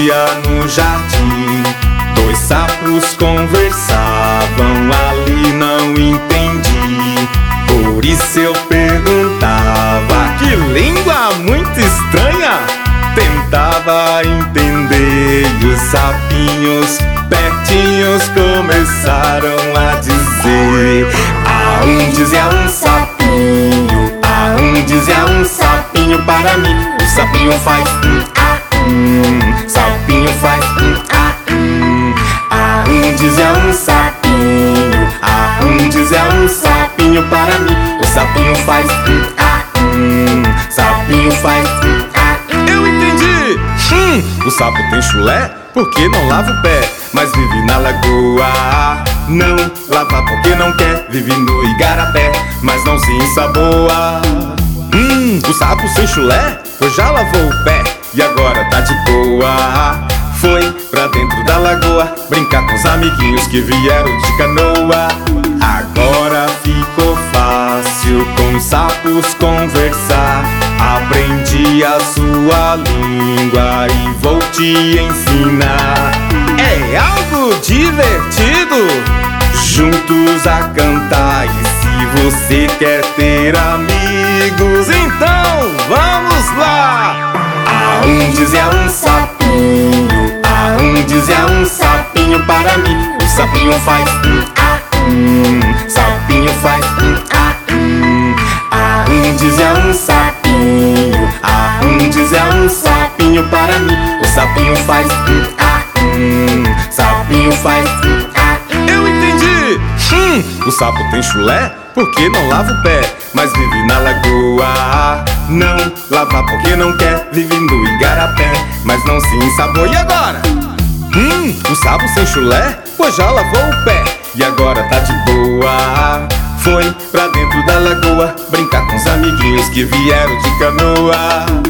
dia no jardim, dois sapos conversavam, ali não entendi. Por isso eu perguntava, que língua muito estranha. Tentava entender e os sapinhos pertinhos começaram a dizer: dizia um sapinho, dizia um sapinho para mim. O sapinho faz sapinho faz dizia um sapinho, dizia um sapinho para mim. O sapinho faz sapinho faz Eu entendi! O sapo tem chulé porque não lava o pé, mas vive na lagoa. Não lava porque não quer, vive no igarapé, mas não se ensaboa. O sapo sem chulé, pois já lavou o pé e agora tá de boa. Foi pra dentro da lagoa brincar com os amiguinhos que vieram de canoa. Agora ficou fácil com os sapos conversar. Aprendi a sua língua e vou te ensinar. É algo divertido juntos a cantar. E se você quer ter amigos, então vamos lá! Dizia um sapinho, dizia um sapinho para mim. O sapinho faz sapinho faz dizia um sapinho, dizia um sapinho para mim. O sapinho faz sapinho faz Eu entendi! O sapo tem chulé porque não lava o pé, mas vive na lagoa. Não lava porque não quer, vive no igarapé, mas não se ensaboa. E agora? O sapo sem chulé, pois já lavou o pé e agora tá de boa. Foi pra dentro da lagoa brincar com os amiguinhos que vieram de canoa.